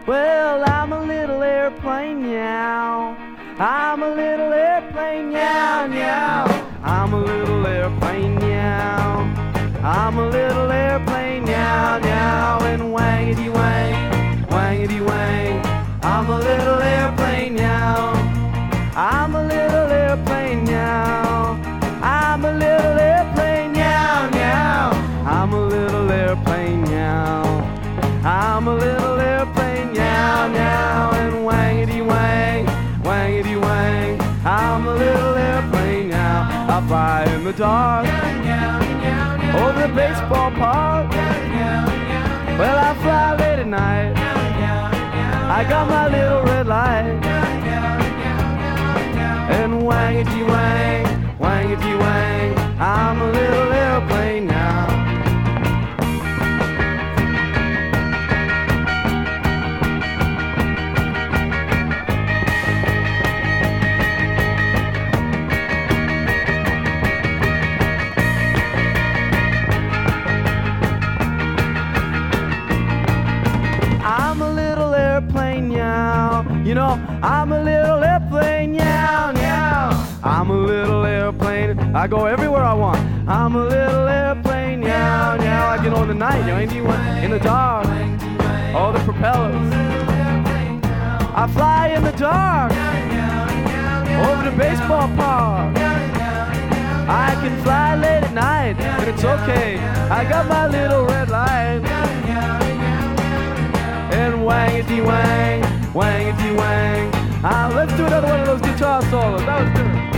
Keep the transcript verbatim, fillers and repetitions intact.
Well, I'm a little airplane now. I'm a little airplane now, now. I'm a little airplane now. I'm a little airplane now, now. And wangity wang, wangity wang. I'm a little airplane now. I'm a little airplane now. I'm a little airplane now, now. I'm a little airplane now. I'm a little airplane now, now. And wangity wang, wangity wang. I'm a little airplane now. I fly in the dark over the baseball park. Well, I fly late at night. I got my little red light. And wangity wang, wangity wang. I'm a little airplane now. I'm a little airplane now. You know, I'm a little airplane now, now. I'm a little airplane. I go everywhere I want. I'm a little airplane now, now. I get on the night, you know, anyone in the dark. All the propellers. I fly in the dark over the baseball park. I can fly late at night, but it's okay. I got my little red light. And wangity wang, wangity wang. Ah, let's do another one of those guitar solos. That was good.